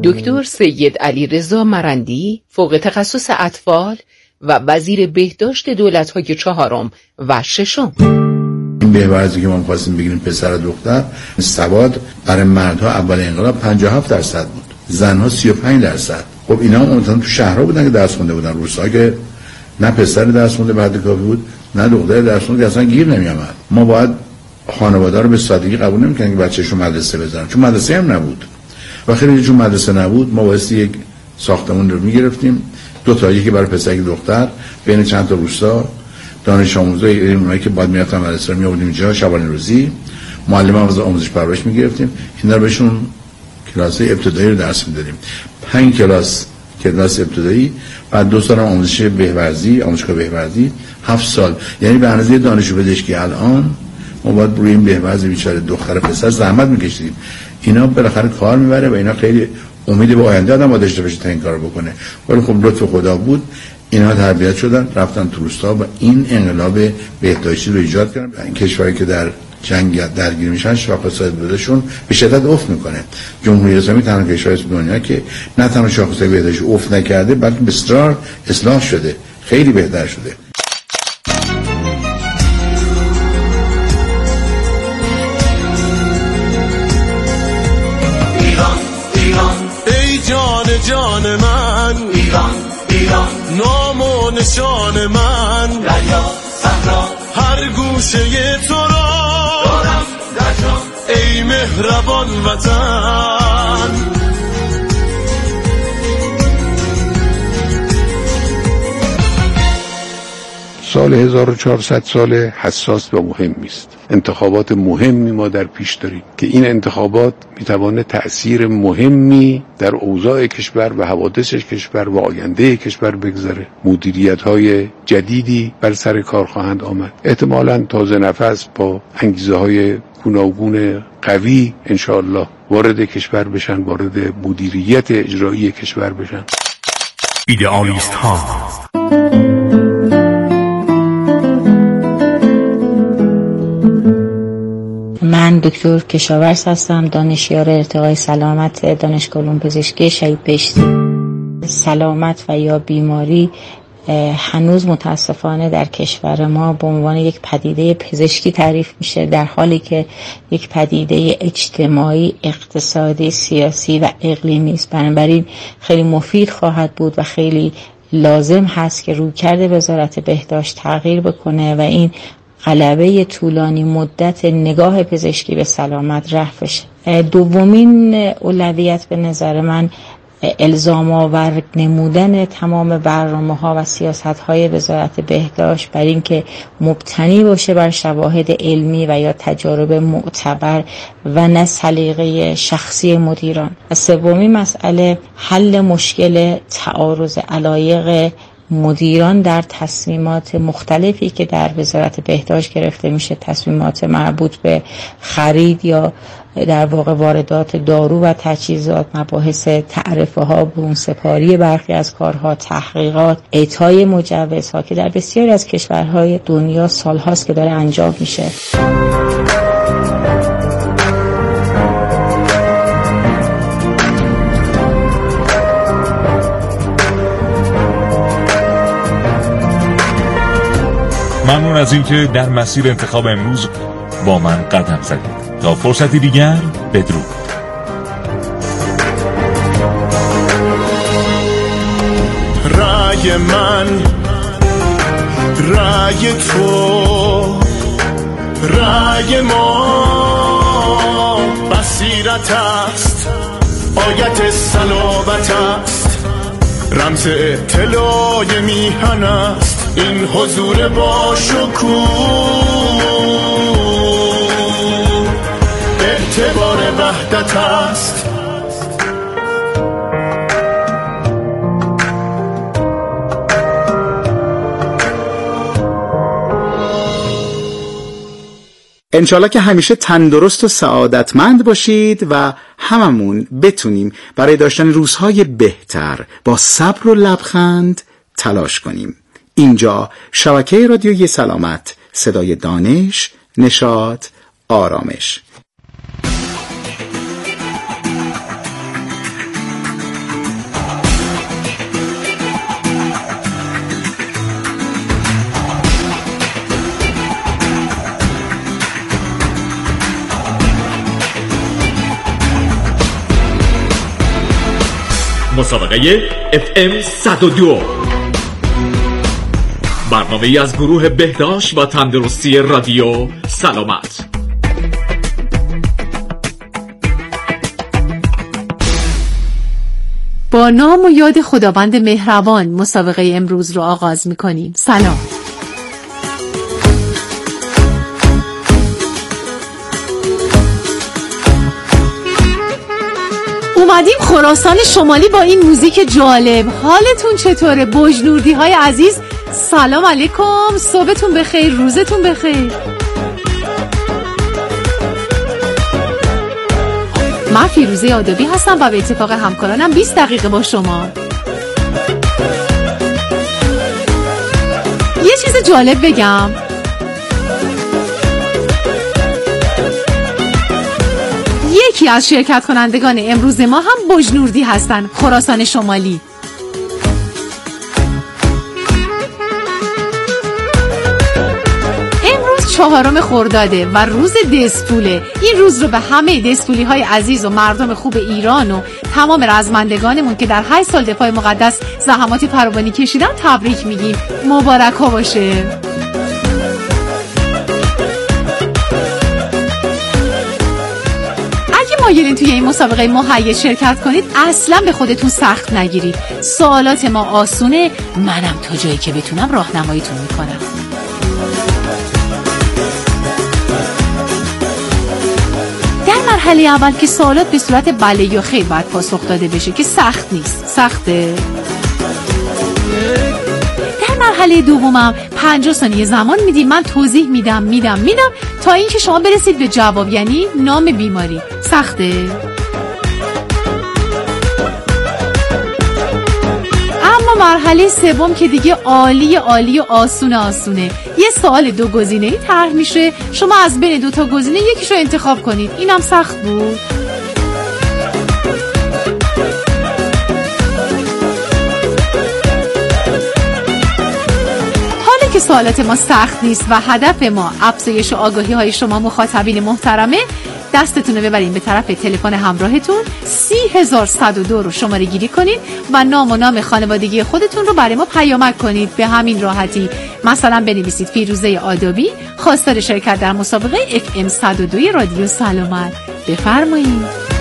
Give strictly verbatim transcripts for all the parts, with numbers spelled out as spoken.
دکتر سید علیرضا مرندی، فوق تخصص اطفال و وزیر بهداشت دولت‌های چهارم و ششم. این بهورزی که ما می‌خواستیم بگیریم پسر و دختر، سواد برای مردها اول انقلاب پنجاه و هفت درصد بود، زنها سی و پنج درصد. خب اینا مثلا تو شهرها بودن که درس خونده بودن، روستا که نه پسر درس خونده بعد کافی بود نه دختر درس خونده، اصلا گیر نمی‌آمد. ما باید خانواده رو به سادگی قبول نمی‌کردیم که بچه‌شو مدرسه بذارن، چون مدرسه هم نبود. و خیلی چون مدرسه نبود ما واسه یک ساختمون رو می‌گرفتیم، دو تا، یکی برای پسر یک دختر، بین چند تا روستا دانش آموزای اونایی که بعد میرفتن مدرسه رو می‌آوردیم اینجا، شبانه روزی معلمان از آموزش پرورش می‌گرفتیم، اینا رو بهشون کلاس‌های ابتدایی رو درس می‌دادیم. پنج کلاس کلاس ابتدایی، بعد دو سال آموزش بهورزی، آموزشگاه بهورزی، هفت سال. یعنی به اندازه دانشجو پزشکی الان ما باید روی این بهورزی بیچاره دختر پسر زحمت می‌کشیدیم. اینا بالاخره کار می‌بره و اینا خیلی امید به آینده آدم داشته باشه تا این کارو بکنه. ولی خب لطف خدا بود، اینا تربیت شدن، رفتن تو روستا و این انقلاب بهداشتی رو ایجاد کردن. این کشوری که در جنگ درگیر میشن شاخص‌های بهداشتشون به شدت افت میکنه. جمهوری اسلامی تنها کشوری دنیا که نه تنها شاخص‌های بهداشتی افت نکرده بلکه بسیار اصلاح شده، خیلی بهتر شده. ایران ایران ای جان جان من، ایران ایران نام و نشان من، دریا صحرا هر گوشه تو را دارم در جان، ای مهربان وطن. سال هزار و چهارصد سال حساس و مهمی است. انتخابات مهمی ما در پیش داریم که این انتخابات میتوانه تأثیر مهمی در اوضاع کشور و حوادث کشور و آینده کشور بگذاره. مدیریت‌های جدیدی بر سر کار خواهند آمد. احتمالاً تازه نفس با انگیزه‌های گوناگون قوی انشاءالله وارد کشور بشن، وارد مدیریت اجرایی کشور بشن. ایدئالیست ها. من دکتر کشاورز هستم، دانشیار ارتقای سلامت دانشگاه علوم پزشکی شهید بهشتی. سلامت و یا بیماری هنوز متاسفانه در کشور ما به عنوان یک پدیده پزشکی تعریف میشه، در حالی که یک پدیده اجتماعی، اقتصادی، سیاسی و اقلیمی است. بنابراین خیلی مفید خواهد بود و خیلی لازم هست که رویکرد وزارت بهداشت تغییر بکنه و این غلبه طولانی مدت نگاه پزشکی به سلامت رفع بشه. دومین اولویت به نظر من الزام آور نمودن تمام برنامه‌ها و سیاست‌های وزارت بهداشت بر این که مبتنی باشه بر شواهد علمی و یا تجارب معتبر و نه سلیقه شخصی مدیران. و سومین مسئله حل مشکل تعارض علایق مدیران در تصمیمات مختلفی که در وزارت بهداشت گرفته میشه، تصمیمات مربوط به خرید یا در واقع واردات دارو و تجهیزات، مباحث تعرفه ها، برون سپاری برخی از کارها، تحقیقات، اعطای مجوزها که در بسیاری از کشورهای دنیا سالهاست که داره انجام میشه. ممنون از اینکه در مسیر انتخاب امروز با من قدم زدید. تا فرصتی دیگر، بدرود. رأی من، رأی تو، رأی ما بصیرت است، آیت صلابت است، رمز اطلاع میهن است، این حضور با شکوه اعتبار وحدت است. انشالله که همیشه تندرست و سعادتمند باشید و هممون بتونیم برای داشتن روزهای بهتر با صبر و لبخند تلاش کنیم. اینجا شبکه رادیویی سلامت، صدای دانش، نشاط، آرامش. مسابقه اف ام صد و دو، برنامه‌ای از گروه بهداشت و تندرستی رادیو سلامت. با نام و یاد خداوند مهربان مسابقه امروز رو آغاز می‌کنیم. سلام. اومدیم خراسان شمالی با این موزیک جالب. حالتون چطوره بجنوردی های عزیز؟ سلام علیکم، صبحتون بخیر، روزتون بخیر. من فیروزه آدابی هستم و به اتفاق همکارانم بیست دقیقه با شما. یه چیز جالب بگم، یکی از شرکت کنندگان امروز ما هم بجنوردی هستن، خراسان شمالی. امروز چهارم خرداده و روز دسپوله. این روز رو به همه دسپولی های عزیز و مردم خوب ایران و تمام رزمندگانمون که در هشت سال دفاع مقدس زحماتی فراوانی کشیدن تبریک میگیم. مبارک ها باشه. مایلین توی این مسابقه مهیج شرکت کنید، اصلا به خودتون سخت نگیرید. سوالات ما آسونه، منم تا جایی که بتونم راهنماییتون میکنم. در مرحله اول که سوالات به صورت بله یا خیر باید پاسخ داده بشه که سخت نیست. سخته؟ مرحله دومم پنجاه ثانیه زمان میدیم، من توضیح میدم میدم میدم تا اینکه شما برسید به جواب، یعنی نام بیماری. سخته؟ اما مرحله سوم که دیگه عالی عالی و آسونه آسونه. یه سوال دو گزینه‌ای طرح میشه، شما از بین دو تا گزینه یکیشو انتخاب کنید. اینم سخت بود؟ که سوالات ما سخت نیست و هدف ما افزایش آگاهی های شما مخاطبین محترمه، دستتون رو ببرین به طرف تلفن همراهتون، سی هزار صد و دو رو شماره گیری کنین و نام و نام خانوادگی خودتون رو برای ما پیامک کنید. به همین راحتی مثلا بنویسید فیروزه آدابی، خواستار شرکت در مسابقه اف ام صد و دو رادیو سلامت. بفرمایید.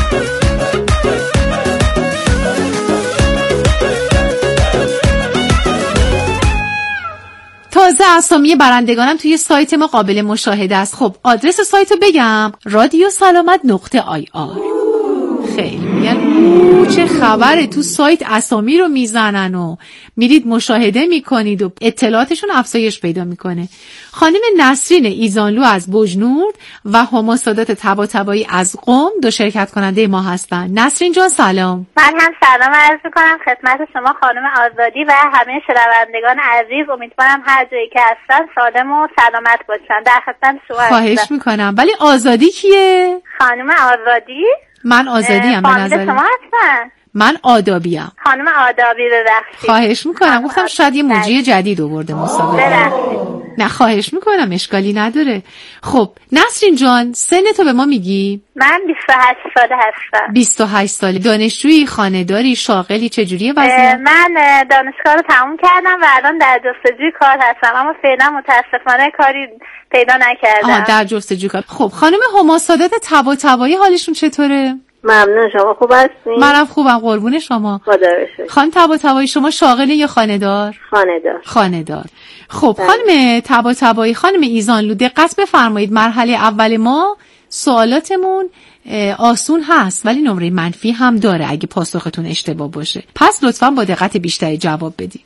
تازه اسامی برندگانم توی سایت ما قابل مشاهده است. خب آدرس سایت رو بگم، رادیو سلامت نقطه آی آر. خیلی میگن چه خبره، تو سایت اسامی رو میزنن و میرید مشاهده میکنید و اطلاعاتشون افزایش پیدا میکنه. خانم نسرین ایزانلو از بجنورد و هما سادات طباطبایی از قم دو شرکت کننده ما هستن. نسرین جان سلام. من هم سلام عرض میکنم خدمت شما خانم آزادی و همه شنوندگان عزیز. امیدوارم هر جایی که هستن سالم و سلامت باشن. در خدمت شما هستم. خواهش میکنم. ولی آزادی کیه؟ خانم آزادی. من آزادی ام به نظر شما هستن. من آدابی ام. خانم آدابی ببخشید. خواهش میکنم. گفتم شاید یه موجی جدید آورده مسابقه. ببخشید. نه خواهش میکنم، اشکالی نداره. خب نسرین جان سن تو به ما میگی؟ من بیست و هشت ساله هستم. بیست و هشت ساله. دانشجویی، خانه‌داری، شاغلی، چجوریه وضعیت؟ من دانشگاه رو تموم کردم و الان در جستجوی کار هستم، اما فعلا متاسفانه کاری پیدا نکردم. آها در جستجوی کار. خب خانم هما سادات طباطبایی حالشون چطوره؟ ممنون، شما خوب هستین؟ منم خوبم قربون شما. خدا بخیر. خانم طباطبایی شما شاغلی یا خانه‌دار؟ خانه‌دار. خانه‌دار. خب خانم طباطبایی، خانم ایزانلو دقت بفرمایید، مرحله اول ما سوالاتمون آسون هست ولی نمره منفی هم داره اگه پاسختون اشتباه باشه، پس لطفاً با دقت بیشتری جواب بدید.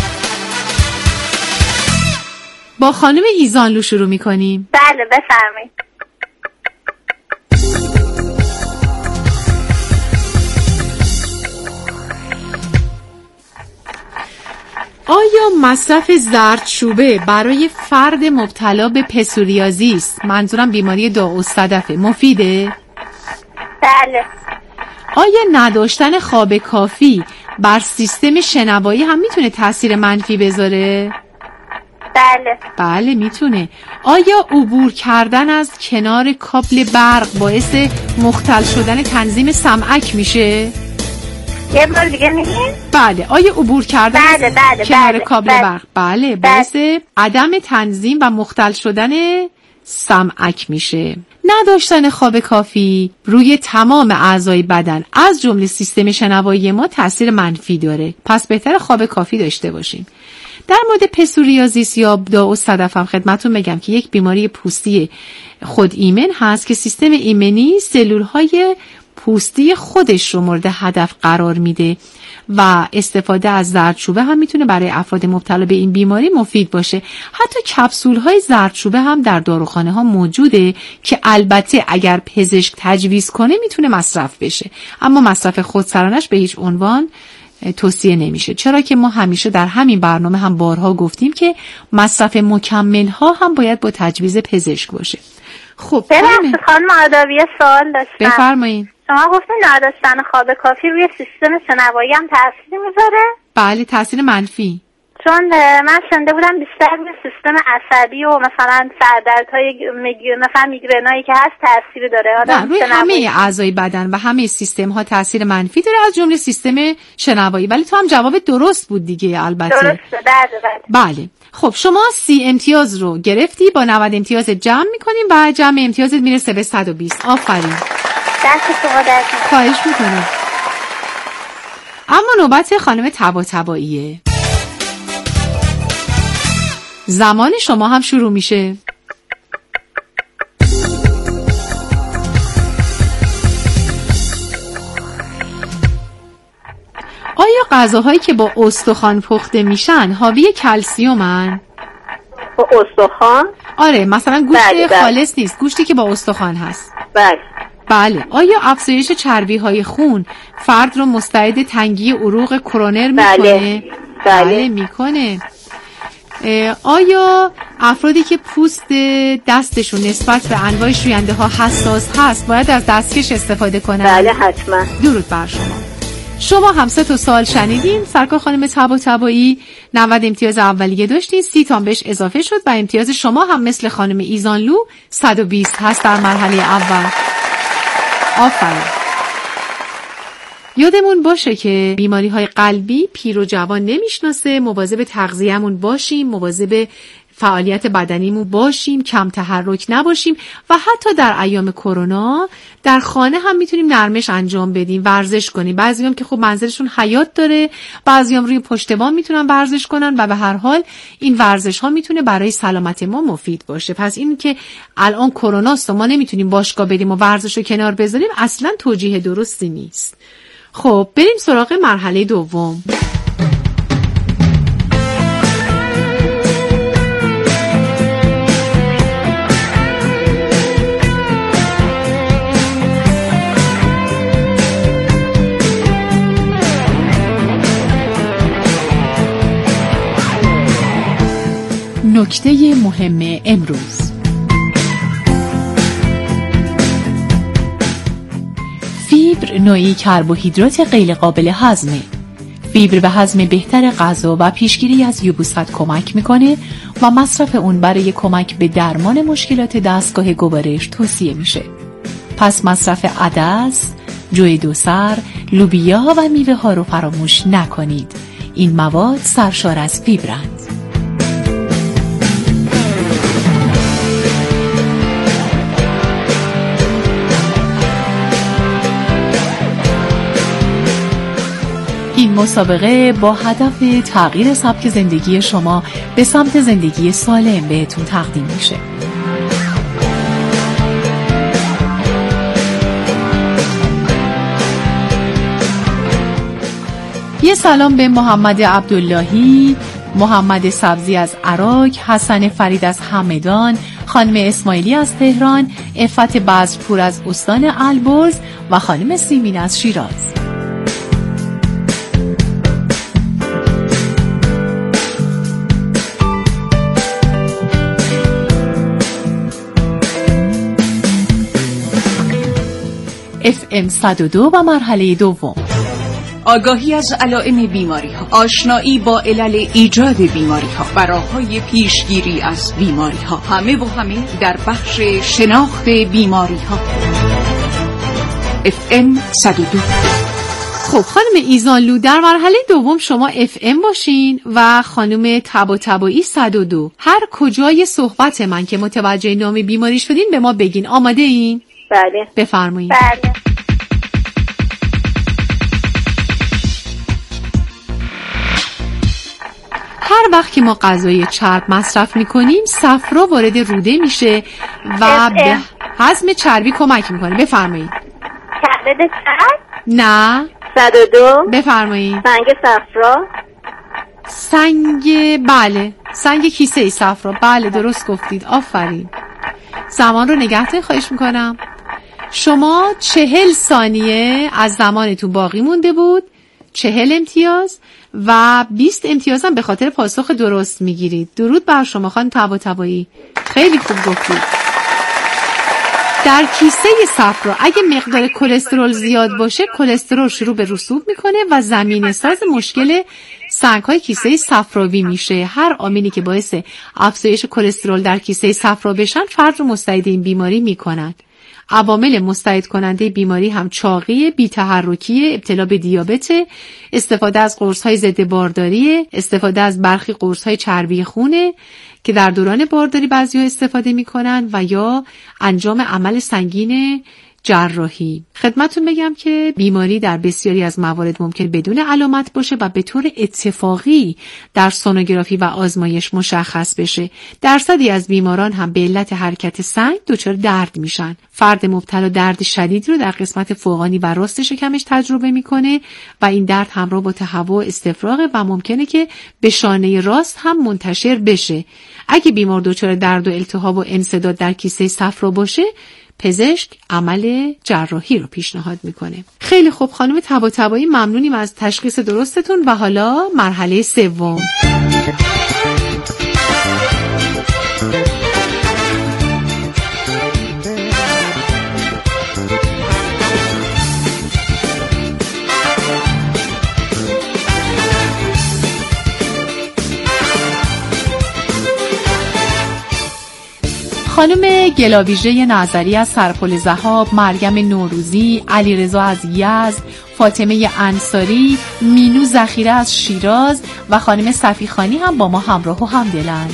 با خانم ایزانلو شروع می‌کنیم. بله بفرمایید. آیا مصرف زردچوبه برای فرد مبتلا به پسوریازیس، منظورم بیماری داغ‌الصدفه، مفیده؟ بله. آیا نداشتن خواب کافی بر سیستم شنوایی هم میتونه تاثیر منفی بذاره؟ بله. بله میتونه. آیا عبور کردن از کنار کابل برق باعث مختل شدن تنظیم سمعک میشه؟ یه بار دیگه میگین؟ بله. آیا عبور کردن بله بله کنار بله کابل بله برق بله باعث عدم تنظیم و مختل شدن سمعک میشه. نداشتن خواب کافی روی تمام اعضای بدن از جمله سیستم شنوایی ما تاثیر منفی داره. پس بهتر خواب کافی داشته باشیم. در مورد پسوریازیس یا داو صدف هم خدمتتون بگم که یک بیماری پوستی خود ایمن هست که سیستم ایمنی سلول‌های پوستی خودش رو مورد هدف قرار میده و استفاده از زردچوبه هم میتونه برای افراد مبتلا به این بیماری مفید باشه. حتی کپسول‌های زردچوبه هم در داروخانه ها موجوده که البته اگر پزشک تجویز کنه میتونه مصرف بشه، اما مصرف خودسرانش به هیچ عنوان توصیه نمیشه، چرا که ما همیشه در همین برنامه هم بارها گفتیم که مصرف مکمل ها هم باید با تجویز پزشک باشه. خب ببخشید خانم آدابی سوال داشتم. بفرمایید. شما گفتین نداشتن خواب کافی روی سیستم شنوایی هم تاثیر میذاره؟ بله تاثیر منفی. چون من شنیده بودم بیشتر روی سیستم عصبی و مثلا سردردهای میگره مثلا میگرنایی که هست تاثیر داره. نه روی همه اعضای بدن و همه سیستم ها تاثیر منفی داره از جمله سیستم شنوایی. ولی تو هم جواب درست بود دیگه. البته درسته. بله بله. بله خب شما سی امتیاز رو گرفتی، با نود امتیاز جمع میکنیم و جمع امتیازت میرسه به صد و بیست. آفرین. دست شما درد نکنه. خواهش میکنم. اما نوبت خانم طباطباییه. زمان شما هم شروع میشه. آیا غذاهایی که با استخوان پخته میشن حاوی کلسیومن؟ با استخوان؟ آره مثلا گوشت بله بله. خالص نیست، گوشتی که با استخوان هست. بله. بله. آیا افزایش چربی های خون فرد رو مستعد تنگی عروق کرونر میکنه؟ بله. بله, بله میکنه. آیا افرادی که پوست دستشون نسبت به انواع شوینده ها حساس هست باید از دستکش استفاده کنن؟ بله حتما. درود بر شما. شما هم سه تا سوال شنیدین. سرکار خانم طباطبایی نود امتیاز اولیه داشتین، سی تا بهش اضافه شد و امتیاز شما هم مثل خانم ایزانلو صد و بیست هست در مرحله اول. آفرین. یادمون باشه که بیماری های قلبی پیر و جوان نمیشناسه. مواظب تغذیه‌مون باشیم، مواظب فعالیت بدنیمون باشیم، کم تحرک نباشیم و حتی در ایام کرونا در خانه هم میتونیم نرمش انجام بدیم، ورزش کنیم. بعضیام که خب منزلشون حیاط داره، بعضیام روی پشت بام میتونن ورزش کنن و به هر حال این ورزش ها میتونه برای سلامت ما مفید باشه. پس این که الان کرونا است و ما نمیتونیم باشگاه بریم و ورزش رو کنار بذاریم اصلا توجیه درستی نیست. خب بریم سراغ مرحله دوم. نکته مهم امروز: فیبر نوعی کربوهیدرات غیر قابل هضمه. فیبر به هضم بهتر غذا و پیشگیری از یبوست کمک میکنه و مصرف اون برای کمک به درمان مشکلات دستگاه گوارش توصیه میشه. پس مصرف عدس، جوی دوسر، لوبیا و میوه ها رو فراموش نکنید. این مواد سرشار از فیبرند. این مسابقه با هدف تغییر سبک زندگی شما به سمت زندگی سالم بهتون تقدیم میشه. یه سلام به محمد عبداللهی، محمد سبزی از عراق، حسن فرید از همدان، خانم اسماعیلی از تهران، عفت بزرپور از استان البرز و خانم سیمین از شیراز. اف ام صد و دو و مرحله دوم: آگاهی از علائم بیماری ها، آشنایی با علل ایجاد بیماری ها و راه‌های پیشگیری از بیماری ها، همه و همه در بخش شناخت بیماری ها. اف ام صد و دو. خب خانم ایزانلو، در مرحله دوم شما اف ام باشین و خانم طباطبایی صد و دو. هر کجای صحبت من که متوجه نام بیماری شدین به ما بگین. آماده این؟ بله. بفرمایید. بله. هر وقت که ما غذای چرب مصرف میکنیم صفرا وارد روده میشه و به هضم چربی کمک میکنه. بفرمایید. کبد چرب؟ نه. صد و دو. بفرمایید. سنگ صفرا. سنگ، بله، سنگ کیسه صفرا. بله درست گفتید، آفرین. زمان رو نگهدارید خواهش میکنم. شما چهل ثانیه از زمانتون باقی مونده بود. چهل امتیاز و بیست امتیاز هم به خاطر پاسخ درست میگیرید. درود بر شما خانم طباطبایی، خیلی خوب گفتید. در کیسه صفرا اگه مقدار کلسترول زیاد باشه، کلسترول شروع به رسوب میکنه و زمینه ساز مشکل سنگ‌های کیسه صفراوی میشه. هر عاملی که باعث افزایش کلسترول در کیسه صفرا بشن فرد رو مستعد این بیماری میکنن. عوامل مستعد کننده بیماری هم چاقی، بی‌تحرکی، ابتلا به دیابت، استفاده از قرص‌های ضد بارداری، استفاده از برخی قرص‌های چربی خونه که در دوران بارداری بعضی‌ها استفاده می‌کنن و یا انجام عمل سنگین جراحی. خدمتتون بگم که بیماری در بسیاری از موارد ممکن بدون علامت باشه و به طور اتفاقی در سونوگرافی و آزمایش مشخص بشه. درصدی از بیماران هم به علت حرکت سنگ دچار درد میشن. فرد مبتلا درد شدید رو در قسمت فوقانی و راست شکمش تجربه میکنه و این درد همراه با تهوع استفراغ و ممکنه که به شانه راست هم منتشر بشه. اگه بیمار دچار درد و التهاب و انسداد در کیسه صفرا باشه، پزشک عمل جراحی رو پیشنهاد میکنه. خیلی خوب خانم طباطبایی، ممنونیم از تشخیص درستتون و حالا مرحله سوم. خانم گلاویژه نظری از سرپل ذهاب، مریم نوروزی، علیرضا از یزد، فاطمه انصاری، مینو ذخیره از شیراز و خانم صفیخانی هم با ما همراه و همدلند.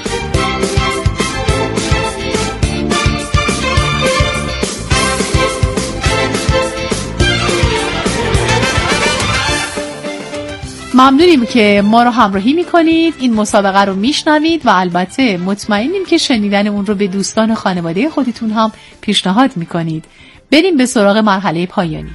ممنونیم که ما رو همراهی میکنید، این مسابقه رو میشنوید و البته مطمئنیم که شنیدن اون رو به دوستان و خانواده خودتون هم پیشنهاد میکنید. بریم به سراغ مرحله پایانی.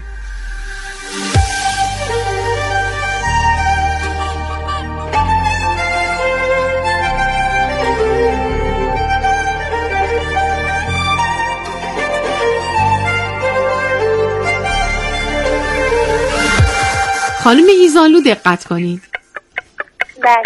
خانم ایزانلو دقت کنید. بله.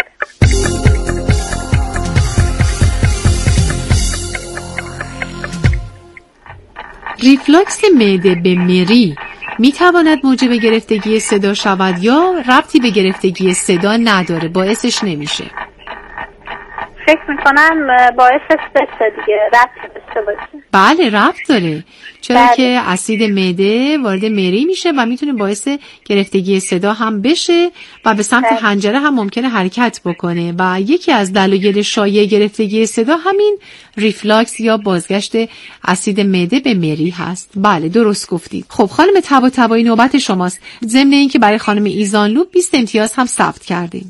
ریفلاکس معده به مری می تواند موجب گرفتگی صدا شود یا ربطی به گرفتگی صدا نداره، باعثش نمیشه؟ فکر میکنم باعثش بشه دیگه، ربط داشته باشه. بله ربط داره، چرا بله. که اسید معده وارد مری میشه و میتونه باعث گرفتگی صدا هم بشه و به سمت بله. حنجره هم ممکنه حرکت بکنه و یکی از دلایل شایع گرفتگی صدا همین ریفلاکس یا بازگشت اسید معده به مری هست. بله درست گفتید. خب خانم طباطبایی نوبت شماست. ضمن اینکه برای خانم ایزانلو بیست امتیاز هم ثبت کردیم.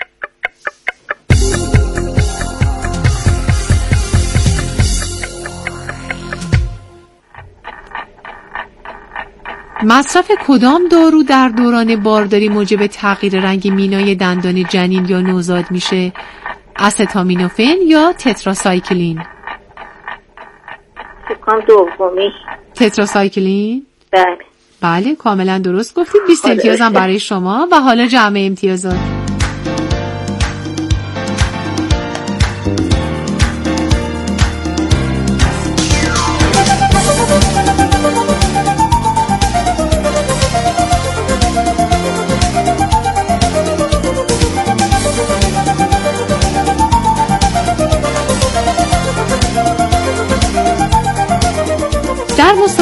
مصرف کدام دارو در دوران بارداری موجب تغییر رنگ مینای دندان جنین یا نوزاد میشه؟ استامینوفن یا تتراسایکلین؟ فکرم دومی. تتراسایکلین؟ بله. بله کاملا درست گفتید. بیست امتیاز هم برای شما و حالا جمع امتیازات.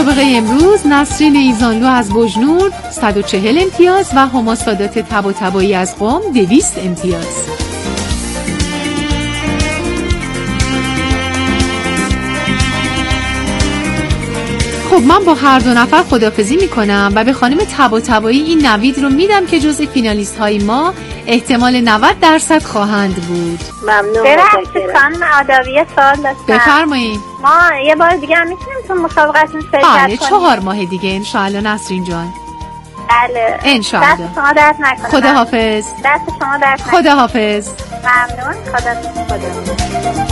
مسابقه امروز نسرین ایزانلو از بجنور صد و چهل امتیاز و هما سادات طباطبایی از قم دویست امتیاز. خب من با هر دو نفر خداحافظی میکنم و به خانم طباطبایی این نوید رو میدم که جزء فینالیست های ما احتمال نود درصد خواهند بود. ممنون. ببخشید خانم آدابیه سوال داشتم. بفرمایید. ما یه بار دیگه هم میتونیم تو مسابقتون شرکت کنیم؟ بله چهار ماه دیگه انشاءالله نسرین جان. بله انشاءالله. دست شما درد نکنه. خداحافظ. دست شما درد نکنه. خداحافظ. ممنون. خدا خدا.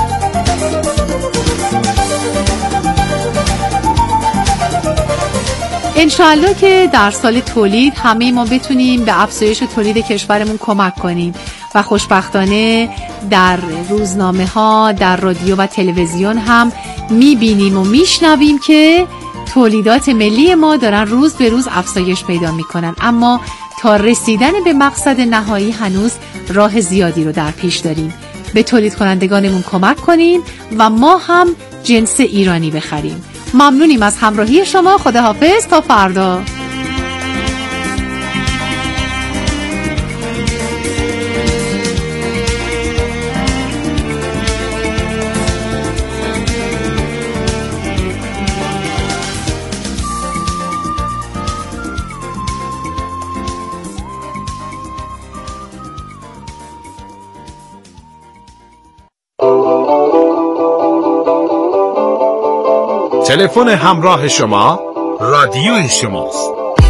انشاءالله که در سال تولید همه ما بتونیم به افزایش تولید کشورمون کمک کنیم و خوشبختانه در روزنامه ها، در رادیو و تلویزیون هم میبینیم و میشنویم که تولیدات ملی ما دارن روز به روز افزایش پیدا میکنن، اما تا رسیدن به مقصد نهایی هنوز راه زیادی رو در پیش داریم. به تولید کنندگانمون کمک کنیم و ما هم جنس ایرانی بخریم. ممنونیم از همراهی شما. خداحافظ تا فردا. تلفن همراه شما رادیو شماست.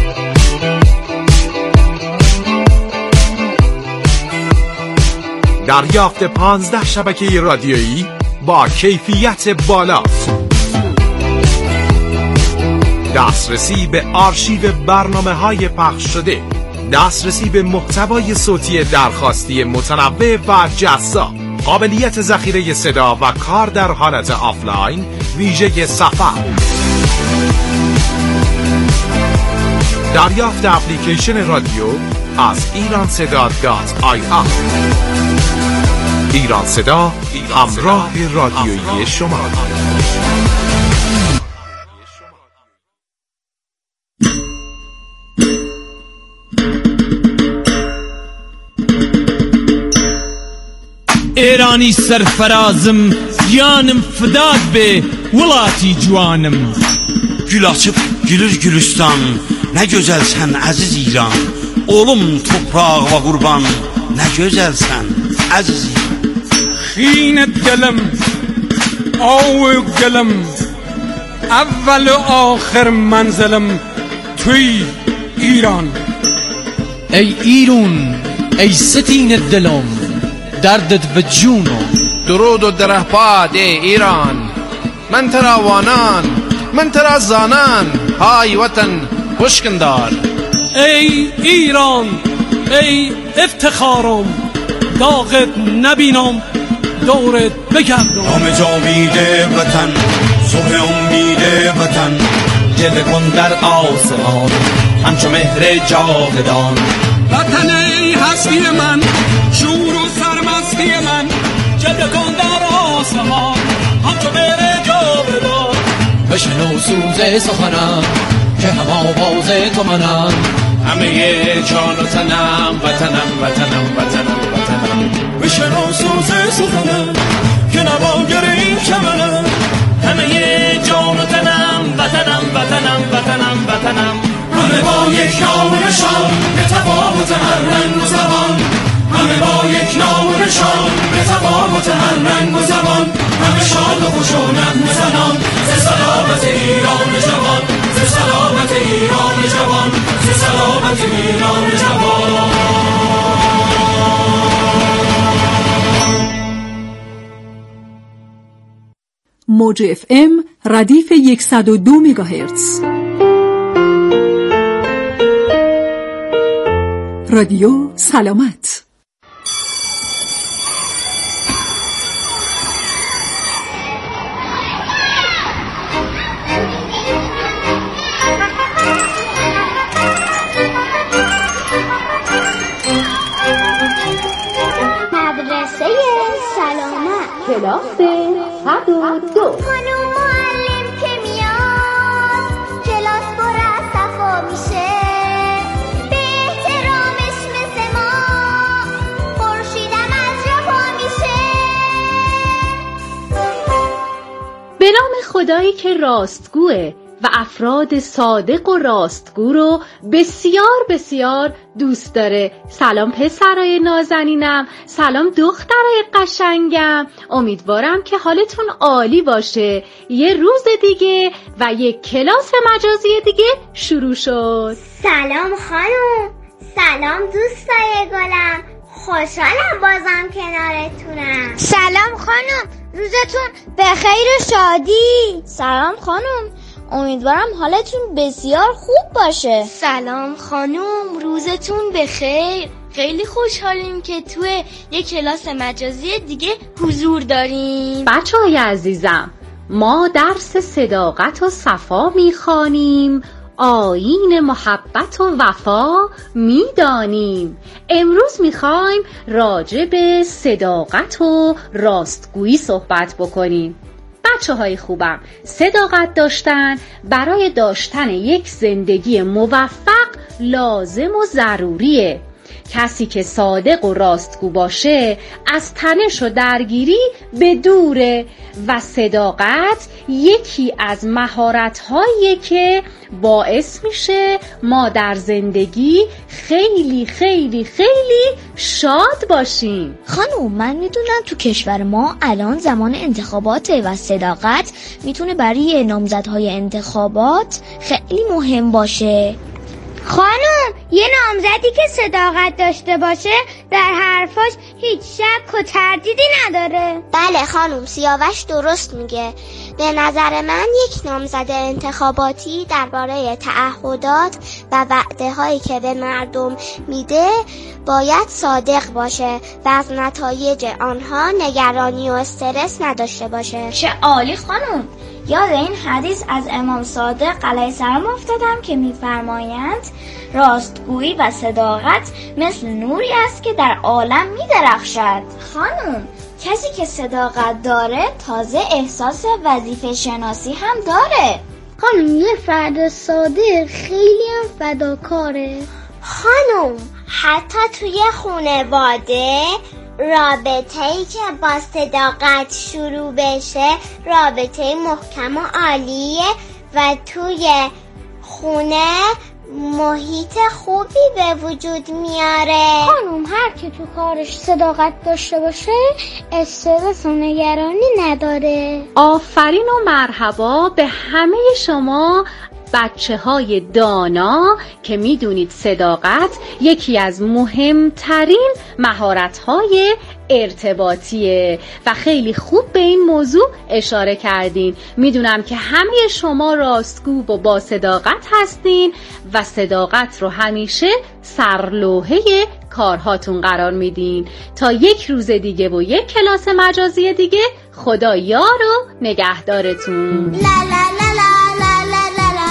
دریافت پانزده شبکه رادیویی با کیفیت بالا، دسترسی به آرشیو برنامه‌های پخش شده، دسترسی به محتوای صوتی درخواستی متنوع و جذاب، قابلیت ذخیره صدا و کار در حالت آفلاین ویژه سفر، دریافت اپلیکیشن رادیو از ایران صدا دات آی آر. ایران صدا، همراه رادیویی شما. ایرانی سرفرازم، yanım fidad be وڵاتی جوانم. Gül açıb gülür Gülüstan, nə gözəlsən əziz İran. Olum toprağıma qurban, nə gözəlsən əziz İran. Xiynet gələm, avı gələm, əvvəl و آخر mənzəlim توی ایران. ای ایرون، ای ستین دلم، دردت به جونم. درود و درهپاد ای ایران، من ترا وانان، من ترا زانان، های وطن خوشکندار. ای ایران، ای افتخارم، داغت نبینم، دورت بگردم. همه جاوید وطن، صبح امید وطن، جلوه کن در آسمان همچو مهر جاودان. وطن ای هستی من، شور و سرمستی من، جلوه کن در آسمان همچو مهر جاودان. بشنو سوز سخنم که هم آواز تو منم، همه جان و تنم وطنم وطنم وطنم وطنم. بشنو سوز سخنم که نواگر این چمنم، همه جان و تنم وطنم وطنم وطنم وطنم. همه با یک نام و نشان به تفاوت هر رنگ و زبان، همه با یک نام و نشان به تفاوت هر رنگ و زبان. همه شاد و خوش و نغمه زنان ز سلامت ایران جوان، ز سلامت ایران جوان، ز سلامت ایران جوان. موج اف ام ردیف صد و دو مگاهرتز. رادیو سلامت. مدرسه سلامت، کلاس صد و دو. خانم معلم که میاد خدایی که راستگوه و افراد صادق و راستگو رو بسیار بسیار دوست داره. سلام پسرای نازنینم، سلام دخترای قشنگم، امیدوارم که حالتون عالی باشه. یه روز دیگه و یک کلاس مجازی دیگه شروع شد. سلام خانم، سلام دوستای گلم، خوشحالم بازم کنارتونم. سلام خانم، روزتون به خیر و شادی. سلام خانم، امیدوارم حالتون بسیار خوب باشه. سلام خانم، روزتون بخیر. خیلی خوشحالیم که توی یک کلاس مجازی دیگه حضور داریم. بچه‌های عزیزم، ما درس صداقت و صفا میخوانیم، آیین محبت و وفا میدانیم. امروز میخوایم راجع به صداقت و راستگویی صحبت بکنیم. بچه های خوبم، صداقت داشتن برای داشتن یک زندگی موفق لازم و ضروریه. کسی که صادق و راستگو باشه از تنش و درگیری به دوره و صداقت یکی از مهارت‌هاییه که باعث میشه ما در زندگی خیلی خیلی خیلی شاد باشیم. خانم، من میدونم تو کشور ما الان زمان انتخاباته و صداقت میتونه برای نامزدهای انتخابات خیلی مهم باشه. خانم، یه نامزدی که صداقت داشته باشه در حرفاش هیچ شک و تردیدی نداره. بله خانم، سیاوش درست میگه. به نظر من یک نامزد انتخاباتی درباره تعهدات و وعده هایی که به مردم میده باید صادق باشه و از نتایج آنها نگرانی و استرس نداشته باشه. چه عالی خانم. یاد این حدیث از امام صادق علیه السلام افتادم که میفرمایند راستگویی و صداقت مثل نوری است که در عالم میدرخشد. خانم، کسی که صداقت داره تازه احساس وظیفه شناسی هم داره. خانم، یه فرد صادق خیلی هم فداکاره. خانم، حتی توی خانواده رابطه‌ای که با صداقت شروع بشه رابطه محکم و عالیه و توی خونه محیط خوبی به وجود میاره. خانم، هر کی تو کارش صداقت داشته باشه استرس و نگرانی نداره. آفرین و مرحبا به همه شما بچه های دانا که میدونید صداقت یکی از مهمترین مهارت های ارتباطیه و خیلی خوب به این موضوع اشاره کردین. میدونم که همه شما راستگو و با صداقت هستین و صداقت رو همیشه سرلوحه کارهاتون قرار میدین. تا یک روز دیگه و یک کلاس مجازی دیگه، خدا یار و نگهدارتون. لا لا لا لا لا لا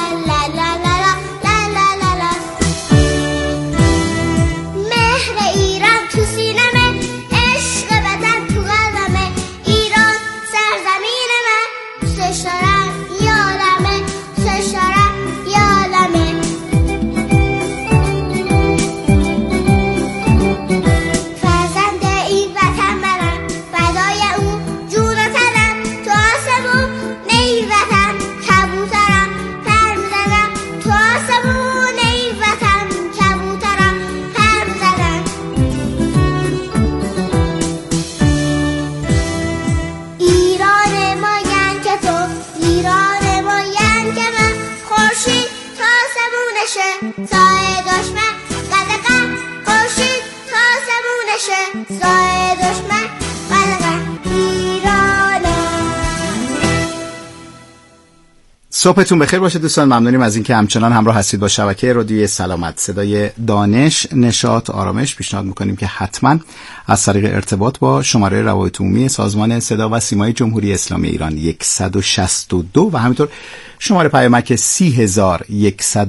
صبحتون بخیر باشه دوستان. ممنونیم از اینکه همچنان همراه هستید با شبکه رادیوی سلامت صدای دانش، نشاط، آرامش. پیشنهاد میکنیم که حتما از طریق ارتباط با شماره روابط عمومی سازمان صدا و سیمای جمهوری اسلامی ایران صد و شصت و دو و همینطور شماره پیامک سی هزار و صد